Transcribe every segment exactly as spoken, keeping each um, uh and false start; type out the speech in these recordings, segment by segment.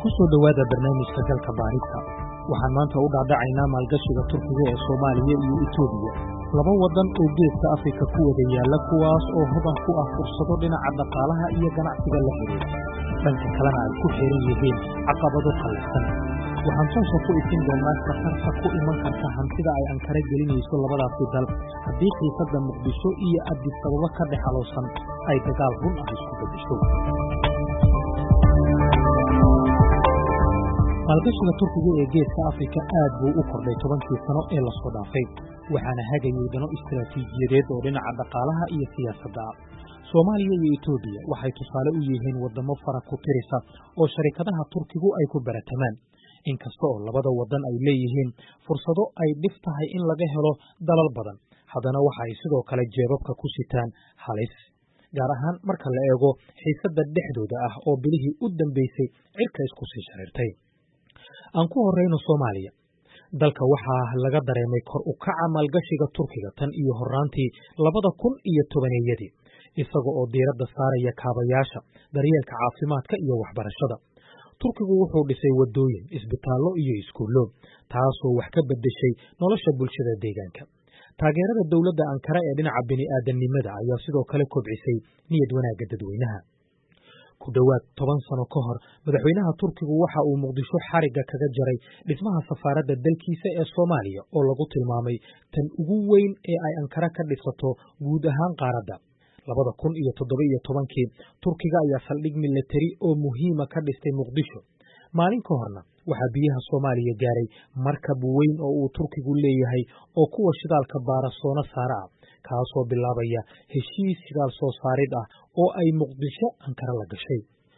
ku soo dhawaada barnaamijka dalka baarista waxaan maanta u dhaadhacaynaa maalgashiga Turkiga ee Soomaaliya iyo Itoobiya laba wadan oo geeska Afrika ku wada yaala kuwaas oo hodan ku ah fursado dhinaca dhaqaalaha iyo ganacsiga la xiriira dhanka kalena ay ku xiran yihiin caqabado qalafsan waxaan soo ku isin doonaa safarka ku iman karta hantida ay Ankara gelinayso labadaas dal haddii xiisadda Muqdisho iyo Addis Ababa ka dhaxaloosan ay dagaal run ah isku bedesho maalgashiga Turkiga ee geeska Afrika aad buu u kordhay tobankii sano ee la soo dhaafay waxaana hagayay dano istiraatiijiyadeed oo dhinaca dhaqaalaha iyo siyaasadda Soomaaliya iyo Itoobiya waxay tusaale u yihiin wadamo fara ku tirisa oo sharikadaha Turkigu ay ku baratamaan inkasta oo labada wadan ay leeyihiin fursado ay dhif tahay in laga helo dalal badan haddana waxa ay sidoo kale jeebabka ku sitaan halis gaar ahaan marka la eego xiisadda dhexdooda ah oo bilihii u dambeysay cirka isku sii shareertay aan ku horeyno Soomaaliya dalka waxaa laga dareemay kor u kaca maalgashiga Turkiga tan iyo horaantii labada kun iyo tobaneeyadii isaga oo diiradda saaraya kaabayaasha daryeelka caafimaadka iyo waxbarashada Turkigu wuxuu dhisay wadooyin isbitaallo iyo iskuulo taasoo wax ka bedeshay nolosha bulshada deegaanka taageerada dawladda Ankara ee dhinaca bini'aadanimada ayaa sidoo kale kobcisay niyad wanaagga dadweynaha ku dhawaad toban sano ka hor madaxweynaha Turkigu waxa uu Muqdisho xariga kaga jaray dhismaha safaaradda dalkiisa ee Soomaaliya oo lagu tilmaamay tan ugu weyn ee ay Ankara ka dhisato guud ahaan qaaradda labada kun iyo toddoba iyo tobankii Turkiga ayaa saldhig military oo muhiima ka dhistay Muqdisho maalin ka horna waxaa biyaha Soomaaliya gaaray markab weyn oo uu Turkigu leeyahay oo kuwa shidaalka baarasoona saara ah kaasoo bilaabaya heshiis shidaal soo saarid ah oo ay Muqdisho Ankara la gashay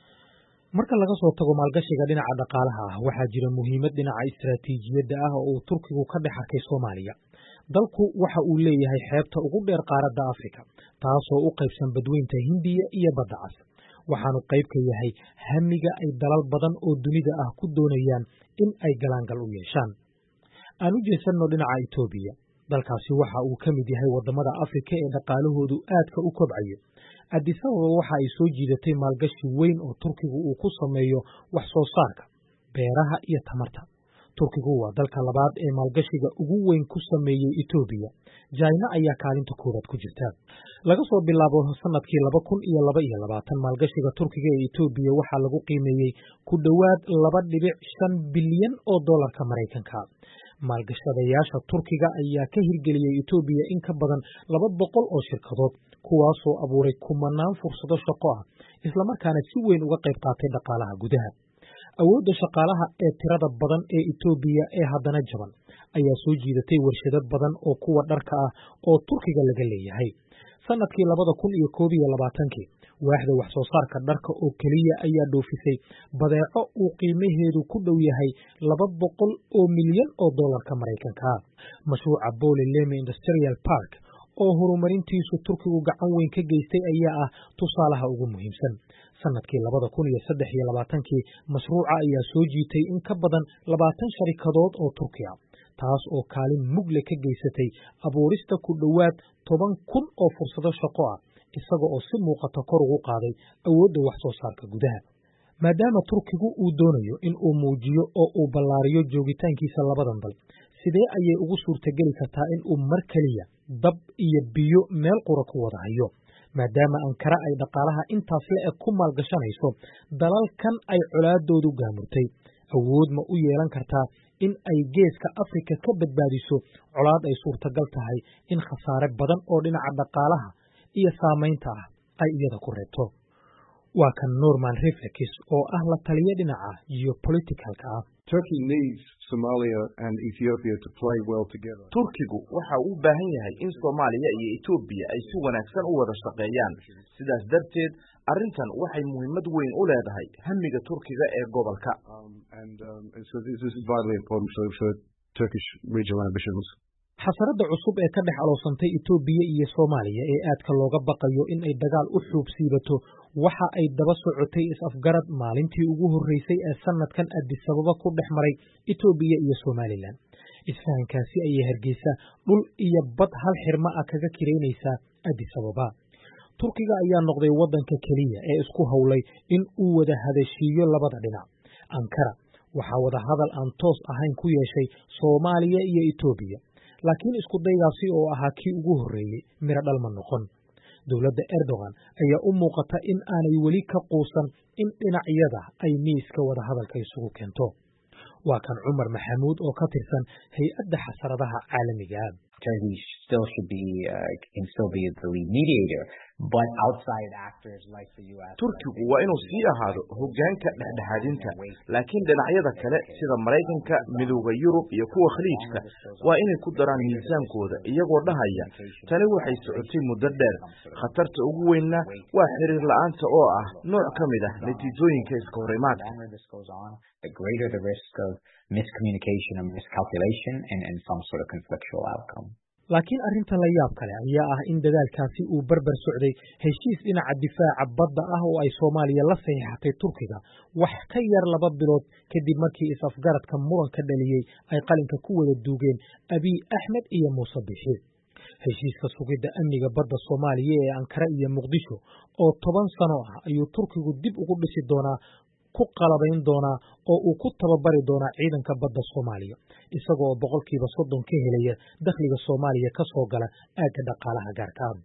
marka laga soo tago maalgashiga dhinaca dhaqaalaha ah waxaa jira muhiimad dhinaca istiraatiijiyadda ah oo uu Turkigu ka dhex arkay Soomaaliya dalku waxa uu leeyahay xeebta ugu dheer qaaradda Afrika taasoo u qaybsan badweynta Hindiya iyo Badda Cas waxaanu qayb ka yahay hamiga ay dalal badan oo dunida ah ku doonayaan in ay galaangal u yeeshaan aan u jeesanno dhinaca Itoobiya dalkaasi waxa uu ka mid yahay wadamada Afrika ee dhaqaalahoodu aadka u kobcayo Addis Ababa waxa ay soo jiidatay maalgashi weyn oo Turkigu uu ku sameeyo wax soo saarka beeraha iyo tamarta Turkigu waa dalka labaad ee maalgashiga ugu weyn ku sameeyay Itoobiya China ayaa kaalinta koowaad ku jirta laga soo bilaabo sanadkii laba kun iyo laba iyo labaatan maalgashiga Turkiga ee Itoobiya waxa lagu qiimeeyay ku dhawaad laba dhibic shan bilyan oo dollarka Mareykanka maalgashadayaasha Turkiga ayaa ka hirgeliyay Itoobiya in ka badan laba boqol oo shirkadood kuwaasoo abuuray kumanaan fursado shaqo ah isla markaana si weyn uga qayb qaatay dhaqaalaha gudaha awoodda shaqaalaha ee tirada badan ee Itoobiya ee haddana jaban ayaa soo jiidatay warshado badan oo kuwa dharka ah oo Turkiga laga leeyahay sanadkii labada kun iyo koob iyo labaatankii waaxda wax soo saarka dharka oo kaliya ayaa dhoofisay badeeco uu qiimaheedu ku dhow yahay laba boqol oo milyan oo dollarka Mareykanka mashruuca Bole Leme Industrial Park oo horumarintiisu Turkigu gacan weyn ka geystay ayaa ah tusaalaha ugu muhiimsan sanadkii labada kun iyo saddex iyo labaatankii mashruuca ayaa soo jiitay in ka badan labaatan sharikadood oo Turkiya taas oo kaalin mugle ka geysatay abuurista ku dhawaad toban kun oo fursado shaqo ah isaga oo si muuqata kor ugu qaaday awoodda wax soo saarka gudaha maadaama Turkigu uu doonayo in uu muujiyo oo uu ballaariyo joogitaankiisa labadan dal sidee ayay ugu suurtageli kartaa in uu mar kaliya dab iyo biyo meel qura ku wada hayo maadaama Ankara ay dhaqaalaha intaas la eg ku maalgashanayso dalalkan ay colaadoodu gaamurtay awood ma u yeelan kartaa in ay geeska Afrika ka badbaadiso colaad ay suurtagal tahay in khasaare badan oo dhinaca dhaqaalaha iyo saamaynta ah ay iyada ku reebto waa kan Norman Reflex oo ah la taliye dhinaca geopoliticalka ah Turkey needs Somalia and Ethiopia to play well together. Turkigu waxa uu u baahan yahay in Soomaaliya iyo Itoobiya ay si wanaagsan u wada shaqeeyaan sidaas darteed arrintan waxay muhiimad weyn u leedahay hamiga Turkiga ee gobolka um, and, um, and so this is vitally important for, for Turkish regional ambitions. xasarada cusub ee ka dhex aloosantay Itoobiya iyo Soomaaliya ee aadka looga baqayo in ay dagaal u xuubsiibato waxa ay daba socotay is-afgarad maalintii ugu horeysay ee sanadkan Addis Ababa ku dhex maray Itoobiya iyo Somaliland isfahankaasi ayay Hargeysa dhul iyo bad hal xirma ah kaga kireynaysa Addis Ababa Turkiga ayaa noqday wadanka kaliya ee isku hawlay in uu wada hadashiyo labada dhinac Ankara waxaa wada hadal aan toos ahayn ku yeeshay Soomaaliya iyo Itoobiya, laakiin isku daygaasi oo ahaa kii ugu horreeyay miro dhal ma noqon. Dowladda Erdogan ayaa u muuqata in aanay weli ka quusan in dhinacyada ay miiska wada hadalka isugu keento. Waa kan Cumar Maxamuud oo ka tirsan hay'adda xasaradaha caalamiga ah. Turkey still should be uh, can still be the lead mediator, but outside actors like the U S. Turkigu waa inuu sii ahaado hoggaanka dhexdhexaadinta, laakiin dhinacyada kale sida Mareykanka, Midowga Yurub iyo kuwa Khaliijka waa inay ku daraan miisaankooda iyagoo dhahaya tani waxay socotay muddo dheer. Khatarta ugu weynna waa xiriir la'aanta oo ah nooc ka mid ah natiijooyinka iska horimaadka. The greater the risk of miscommunication and miscalculation and, and some sort of conflictual outcome. Laakiin arrinta la yaab kale ayaa ah in dagaalkaasi uu barbar socday heshiis dhinaca difaaca badda ah oo ay Soomaaliya la saxiixatay Turkiga wax ka yar laba bilood kadib markii is-afgaradka muranka dhaliyay ay qalinka ku wada duugeen Abiy Ahmed iyo Muuse Bixi. Heshiiska sugidda amniga badda Soomaaliya ee Ankara iyo Muqdisho oo toban sano ah ayuu Turkigu dib ugu dhisi doonaa ku qalabayn doonaa oo uu ku tababari doonaa ciidanka badda Soomaaliya isagoo boqolkiiba soddon ka helaya dakhliga Soomaaliya ka soo gala aagga dhaqaalaha gaarka ah.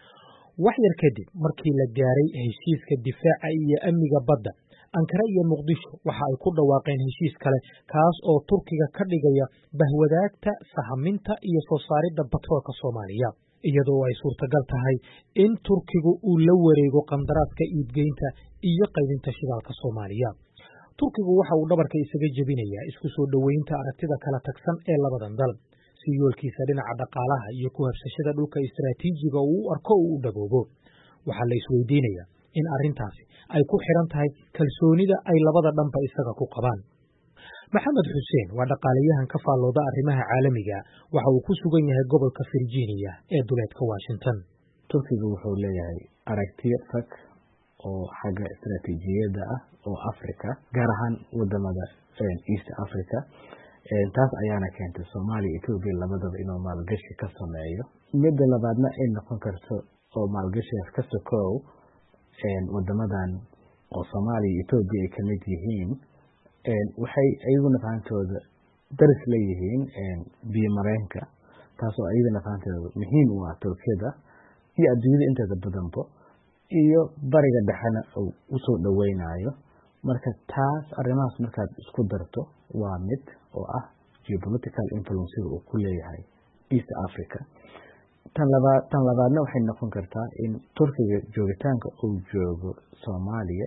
Wax yar kadib markii la gaaray heshiiska difaaca iyo amniga badda, Ankara iyo Muqdisho waxa ay ku dhawaaqeen heshiis kale kaas oo Turkiga ka dhigaya bahwadaagta sahaminta iyo soo saaridda batroolka Soomaaliya, iyadoo ay suurtagal tahay in Turkigu uu la wareego qandaraaska iibgeynta iyo qaybinta shidaalka Soomaaliya. Turkigu waxa uu dhabarka isaga jebinayaa isku soo dhaweynta aragtida kala tagsan ee labadan dal si yoolkiisa dhinaca dhaqaalaha iyo ku habsashada dhulka istiraatiijiga uu u arko uu u dhaboobo. Waxaa la isweydiinayaa in arrintaasi ay ku xiran tahay kalsoonida ay labada dhanba isaga ku qabaan. Maxamed Xuseen waa dhaqaalayahan ka faallooda arrimaha caalamiga waxa uu ku sugan yahay gobolka Virginia ee duleedka Washington. Turkigu wuxuu leeyahay aragtiyo fog oo xagga istiraatiijiyadda ah oo Afrika gaar ahaan wadamada East Africa taas ayaana keentay Soomaaliya iyo Itoobiya labadaba inuu maalgashi ka sameeyo. Midda labaadna ay noqon karto oo maalgashigaas ka sokow wadamadan oo Soomaaliya iyo Itoobiya ay ka mid yihiin waxay ayaguna fahantooda daris leeyihiin biyo mareenka taasoo ayaguna fahantooda muhiim u ah Turkiyada iyo adduunyada inteeda badanba iyo bariga dhexena uu usoo dhaweynayo. Marka taas arrimahaas markaad isku darto waa mid oo ah geopolitical influence uu ku leeyahay East Africa. Tan labaad tan labaadna waxay noqon kartaa in Turkiga joogitaanka uu joogo Soomaaliya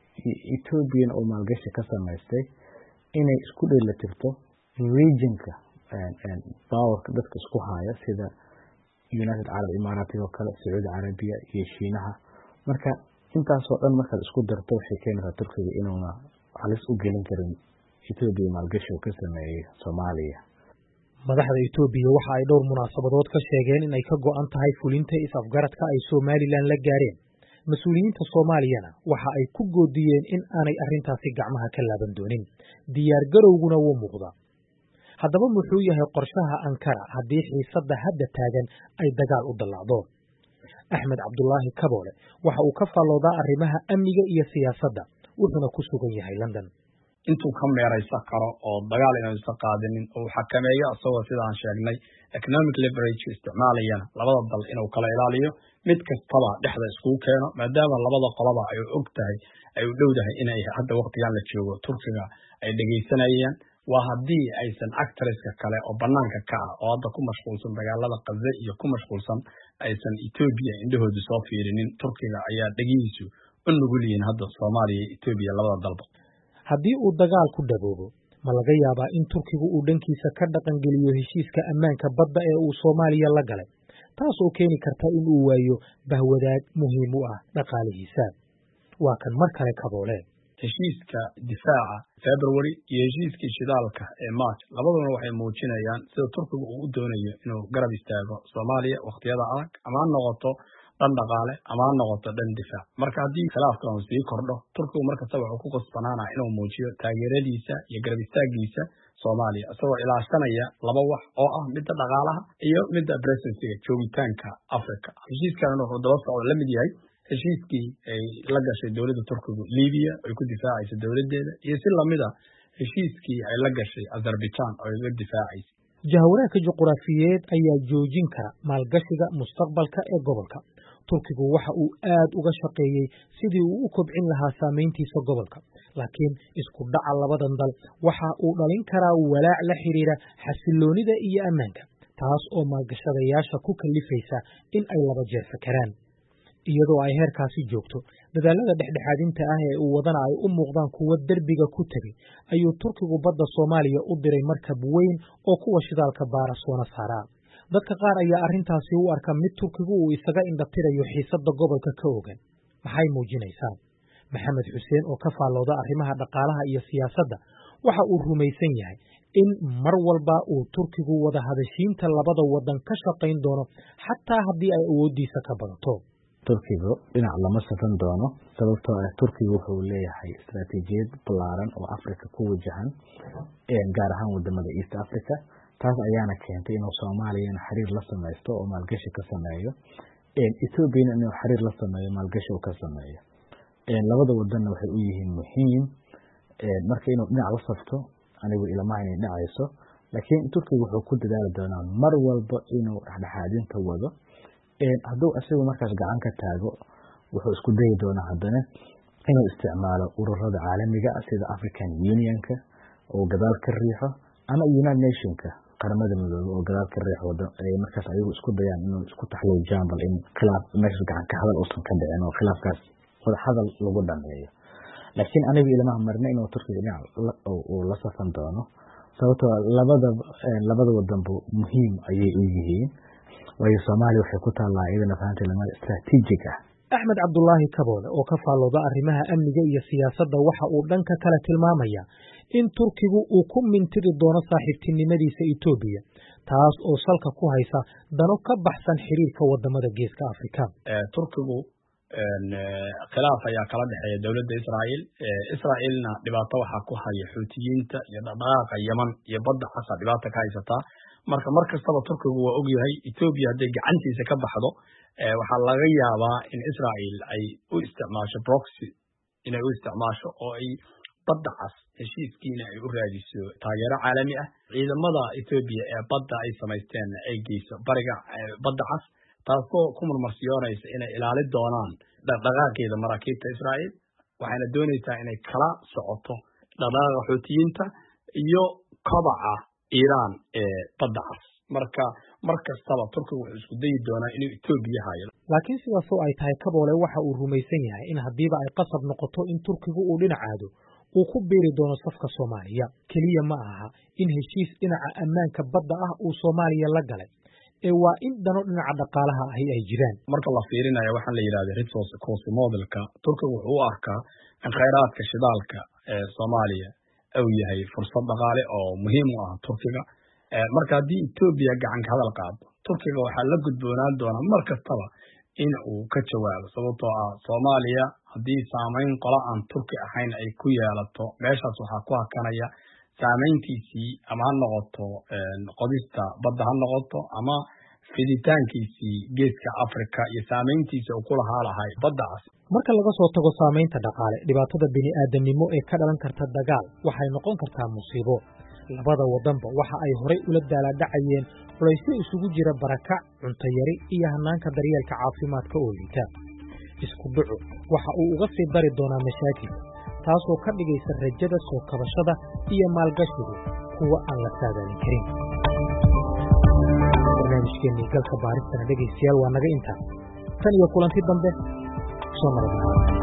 Ethiopia oo maalgashi ka samaystay inay isku dheelatirto regionka and power dadka isku haya sida United Arab Emirates oo kale Saudi Arabia iyo Shiinaha. Marka intaas oo dhan markaad isku darto waxay keenaysaa Turkiga inuu halis u gelin karin Ethiopia maalgashi oo ka sameeyay Soomaaliya. Madaxda Itoobiya waxa ay dhowr munaasabadood ka sheegeen in ay ka go'an tahay fulinta is-afgaradka ay Somaliland la gaareen. Mas'uuliyiinta Soomaaliyana waxa ay ku goodiyeen in aanay arrintaasi gacmaha ka laaban doonin. Diyaar garowguna wuu muuqdaa. Haddaba muxuu yahay qorshaha Ankara haddii xiisadda hadda taagan ay dagaal u dallacdo? Axmed Cabdullaahi Kaboole waxa uu ka faalloodaa arrimaha amniga iyo siyaasadda wuxuuna ku sugan yahay London. intuu ka meeraysan karo oo dagaal inaysan qaadinin oo xakameeyo asagoo sidaan sheegnay economic leverage isticmaalayana labada dal inuu kala ilaaliyo mid kastaba dhexda isku keeno maadaama labada qolaba ay og tahay ay u dhowdahay inay hadda waqtigan la joogo Turkiga ay dhageysanayaan waa hadii aysan actresska kale oo banaanka ka ah oo hadda ku mashquulsan dagaalada Gaza iyo ku mashquulsan aysan Ethiopia indhahooda soo fiirinin Turkiga ayaa dhagiisu u nugul yihiin hadda Soomaaliya iyo Ethiopia labada dalba. Haddii uu dagaal ku daboobo ma laga yaabaa in Turkigu uu dhankiisa ka dhaqan geliyo heshiiska ammaanka badda ee uu Soomaaliya la galay taas oo keeni karta in uu waayo bahwadaag muhiim u ah dhaqaalihiisa. Waa kan mar kale Kaboole. heshiiska difaaca February iyo heshiiska shidaalka ee March labaduna waxay muujinayaan sida Turkigu uu doonayo inuu garab istaago Soomaaliya waqtiyada adag ama noqoto dhan dhaqaale ama noqoto dhan difaac. Marka haddii khilaafka uu sii kordho Turkigu markasta wuxuu ku qasbanaanaa inuu muujiyo taageeradiisa iyo garab istaagiisa Soomaaliya isagoo ilaashanaya laba wax oo ah midda dhaqaalaha iyo midda presence-ga joogitaanka Afrika. Heshiiskan wuxuu daba socdo la mid yahay heshiiskii ay la gashay dowladda Turkigu Liibiya ay ku difaacayso dowladeeda iyo si lamid ah heshiiskii ay la gashay Azerbaijan oo ay la difaacayso. Jahwareerka juqraafiyeed ayaa joojin kara maalgashiga mustaqbalka ee gobolka. Turkigu waxa uu aad uga shaqeeyay sidii uu u kobcin lahaa saameyntiisa gobolka, laakiin isku dhaca labadan dal waxa uu dhalin karaa walaac la xiriira xasiloonida iyo ammaanka, taas oo maalgashadayaasha ku kalifaysa in ay laba jeer fakaraan. Iyadoo ay heerkaasi joogto, dadaalada dhexdhexaadinta ah ee uu wadana ay u muuqdaan kuwo derbiga ku tegay, ayuu Turkigu badda Soomaaliya u diray markab weyn oo kuwa shidaalka baara soona saaraa. Dadka qaar ayaa arrintaasi u arka mid Turkigu uu isaga indhatirayo xiisadda gobolka ka ogan. Maxay muujinaysaa? Maxamed Xuseen oo ka faallooda arrimaha dhaqaalaha iyo siyaasadda waxa uu rumaysan yahay in mar walba uu Turkigu wada hadashiinta labada wadan ka shaqayn doono xataa haddii ay awoodiisa ka badato. Turkigu dhinac lama safan doono sababtoo ah Turkigu wuxuu leeyahay istaraatiijiyad ballaaran oo Afrika ku wajahan ee gaar ahaan wadamada East Africa. taas ayaana keentay inuu Soomaaliya xiriir la sameeyo oo maalgashi ka sameeyo ee Ethiopia inuu xiriir la sameeyo maalgashi oo ka sameeyo ee labada wadan waxay u yihiin muhiim ee marka inuu dhinac la safto anigu ilamaha inay dhacayso laakiin Turkiga wuxuu ku dadaali doonaa mar walba inuu dhexdhexaadinta wado ee hadduu asagu markaas gacan ka taago wuxuu isku dayi doonaa haddana inuu isticmaalo ururada caalamiga ah sida African Unionka oo gadaal ka riixo ama United Nationska qaramada midoobay oo gadaal ka riixo wada ay markaas ayagu isku dayaan inuu isku taxliil jambal in khilaaf meesha gacan ka hadal uusan ka dhicin oo khilaafkaas wada hadal lagu dhameeyo laakiin anigu ilmaha marna inuu Turkiga dhinac oo la safan doono sababtoo labada labada wadan muhiim ayay u yihiin waayo Soomaaliya waxay ku taalaa iyadana fahamtay lamada istaraatiijig ah. Axmed Cabdullaahi Kaboole oo ka faallooda arrimaha amniga iyo siyaasadda waxa uu dhanka kale tilmaamaya in Turkigu uu ku mintiri doono saaxiibtinimadiisa Ethiopia taas oo salka ku haysa dano ka baxsan xiriirka wadamada Geeska Afrika. ee Turkigu khilaaf ayaa kala dhaxeeya dawladda Israa'iil ee Israa'iilna dhibaato waxa ku haya Xuutiyiinta iyo dhaqaaqa Yemen iyo badda Cas dhibaato ka haysata marka markastaba Turkigu waa og yahay Ethiopia haday gacantiisa ka baxdo ee waxa laga yaabaa in Israa'iil ay u isticmaasho proxy inay u isticmaasho oo ay badda Cas heshiiskiina ay u raadiso taageero caalami ah ciidamada Ethiopia ee badda ay samaysteen ay geyso bariga badda Cas taasoo ku marmarsiyoonaysa inay ilaali doonaan dhaqdhaqaaqeeda maraakiibta Israa'iil waxayna doonaysaa inay kala socoto dhaqdhaqaaqa Xuutiyiinta iyo kobaca Iran ee badda Cas marka markastaba Turkigu wuxuu isku dayi doonaa inuu Ethiopia hayo laakiin sidaas oo ay tahay Kaboole waxa uu rumaysan yahay in hadiiba ay qasab noqoto in Turkigu uu dhinacaado uu ku beeri doono safka Soomaaliya kaliya ma aha in heshiis dhinaca ammaanka badda ah uu Soomaaliya la galay ee waa in dano dhinaca dhaqaalaha ah ay jiraan marka la fiirinayo waxa la yiraahdo resource cost modelka Turkigu wuxuu u arkaa in kheyraadka shidaalka ee Soomaaliya uu yahay fursad dhaqaale oo muhiim u ah Turkiga marka haddii Ethiopia gacan ka hadal qaado Turkiga waxa la gudboonaan doona markastaba in uu ka jawaabo sababtoo ah Soomaaliya haddii saameyn qola aan Turki ahayn ay ku yeelato meeshaas waxa ku hakanaya saameyntiisii ama ha noqoto qodista badda ha noqoto ama fiditaankiisii Geeska Afrika iyo saameyntiisa uu ku lahaa lahay badda Cas marka laga soo tago saameynta dhaqaale dhibaatada bini'aadanimo ee ka dhalan karta dagaal waxay noqon kartaa musiibo labada wadanba waxa ay horay ula daaladhacayeen culaysyo isugu jira barakac cunto yari iyo hanaanka daryeelka caafimaadka oo liita isku dhaco waxa uu uga sii dari doonaa mashaakil taasoo ka dhigaysa rajada soo kabashada iyo maalgashigu kuwa aan la saadaalin karin barnaamijkeennii galka baaristana dhegaystayaal waa naga intaa tan iyo kulanti dambe soo marnaa